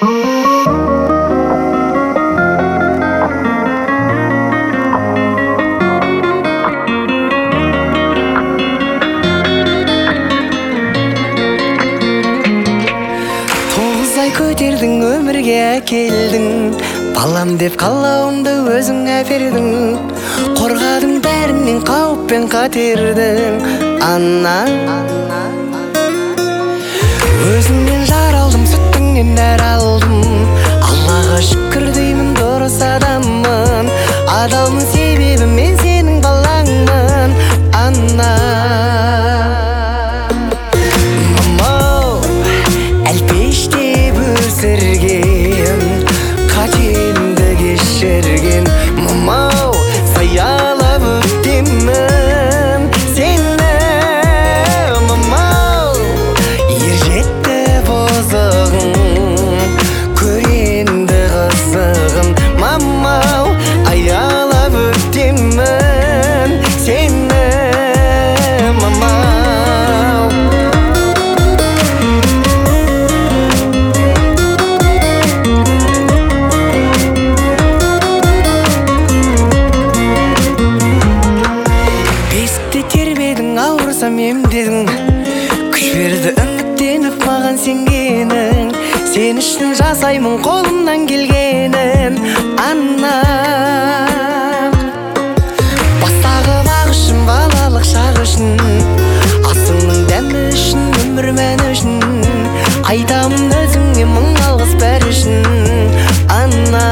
Көтердің өмірге әкелдің, балам деп қалауымды өзіңе бердің. Қорғадың бәрінен қауіп пен қатердің, ана. Өзіңнен жар алдым, сүттіңнен нәр алдым. Аллаға шүкір деймін, дұрыс адаммын. Адалмын себебі мен сенің балаңмын, ана. Қатемді кешірген мамау, саялап өтемін сені мамау. Ержетті бозығын, көренді қызығын мамау, аялап өтемін сені мамау. Ауырсам емдедің, күш берді үміттеніп маған сенгенің. Сен үшін жасаймын қолымнан келгенін, ана. Бастағы бақ үшін, балалық шақ үшін, асыңның дәмі үшін, өмір мәні үшін. Айтамын өзіңе мың алғыс бәрі үшін, ана.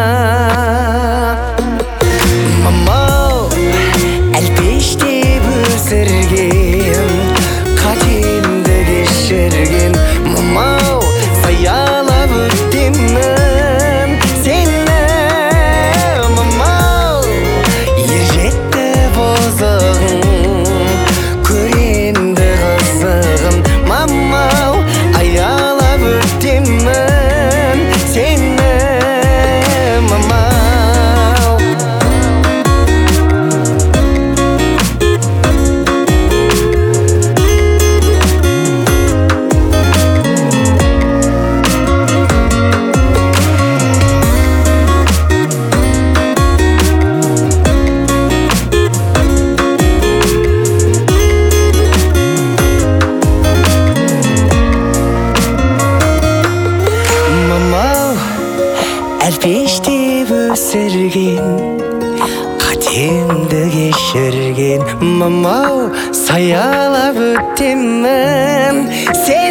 Мамау, әлпештеп өсірген, қатемді кешірген мамау, саялап өтемін сені мамау. Ержетті бозығын, көренді қызығын мамау, аялап өтемін сені мамау. Әлпештеп өсірген, қатемді кешірген мамау, саялап өтемін сені.